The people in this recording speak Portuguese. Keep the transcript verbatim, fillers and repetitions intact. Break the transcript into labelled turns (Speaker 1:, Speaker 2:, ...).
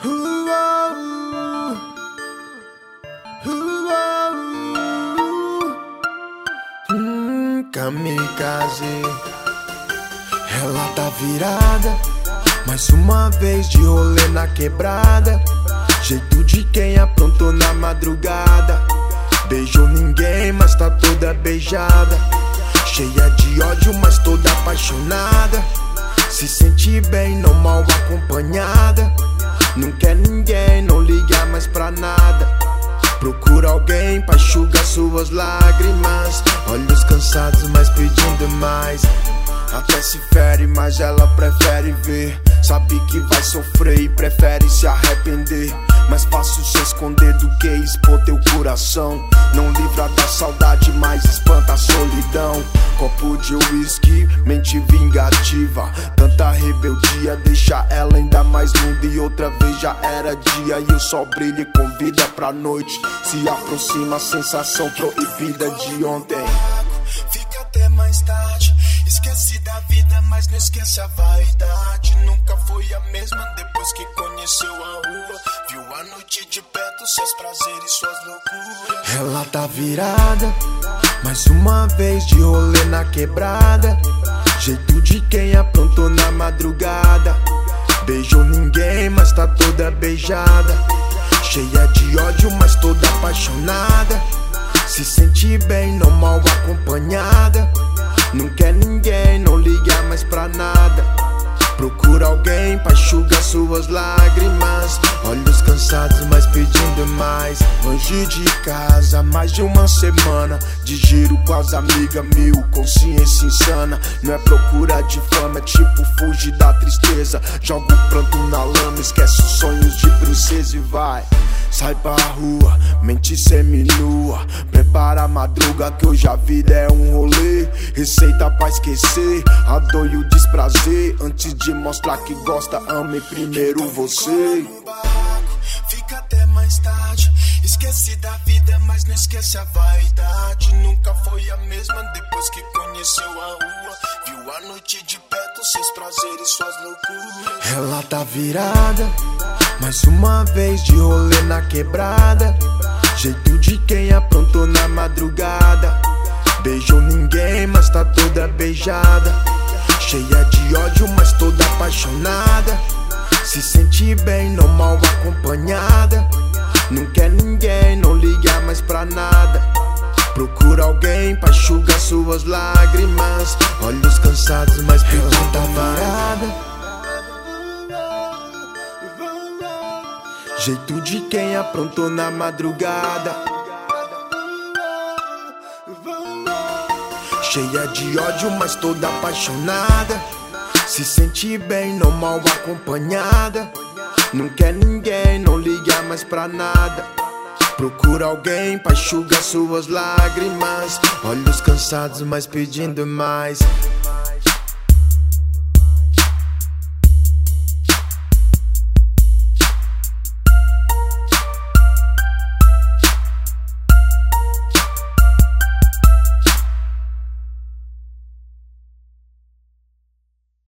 Speaker 1: Hum, kamikaze. Ela tá virada, mais uma vez de rolê na quebrada. Jeito de quem aprontou na madrugada. Beijou ninguém, mas tá toda beijada. Cheia de ódio, mas toda apaixonada. Se sente bem, não mal acompanhada. Não quer ninguém, não liga mais pra nada. Procura alguém pra enxugar suas lágrimas. Olhos cansados, mas pedindo mais. Até se fere, mas ela prefere ver. Sabe que vai sofrer e prefere se arrepender. Mais fácil se esconder do que expor teu coração. Não livra da saudade, mas espanta a solidão. Copo de uísque, mente vingativa. Tanta rebeldia deixa ela ainda mais linda. E outra vez já era dia e o sol brilha e convida pra noite. Se aproxima a sensação proibida de ontem.
Speaker 2: Fica até mais tarde. Esquece da vida, mas não esquece a vaidade. Nunca foi a mesma depois que conheceu a rua. Viu a noite de perto, seus prazeres, suas loucuras.
Speaker 1: Ela tá virada, mais uma vez de rolê na quebrada. Jeito de quem aprontou na madrugada. Beijou ninguém, mas tá toda beijada. Cheia de ódio, mas toda apaixonada. Se sente bem, não mal acompanhada. Não quer ninguém, não liga mais pra nada. Procura alguém pra enxugar suas lágrimas. Olhos cansados, mas pedindo mais. Longe de casa, mais de uma semana. De giro com as amigas mil, consciência insana. Não é procura de fama, é tipo fugir da tristeza. Joga o pranto na lama, esquece os sonhos de princesa e vai. Sai pra rua, mente seminua. Prepara a madruga que hoje a vida é um rolê. Receita pra esquecer a dor e o desprazer. Antes de mostrar que gosta, ame primeiro você.
Speaker 2: Fica até mais tarde. Esquece da vida, mas não esquece a vaidade. Nunca foi a mesma depois que conheceu a rua. Viu a noite de perto, seus prazeres, suas loucuras.
Speaker 1: Ela tá virada, mais uma vez de rolê na quebrada. Jeito de quem aprontou na madrugada. Beijou ninguém, mas tá toda beijada. Cheia de ódio, mas toda apaixonada. Se sente bem, não mal acompanhada. Não quer ninguém, não liga mais pra nada. Procura alguém pra enxugar suas lágrimas. Olhos cansados, mas pedindo tá varada. Jeito de quem aprontou na madrugada. Cheia de ódio, mas toda apaixonada. Se sente bem, não mal acompanhada. Não quer ninguém, não liga mais pra nada. Procura alguém pra enxugar suas lágrimas. Olhos cansados, mas pedindo mais.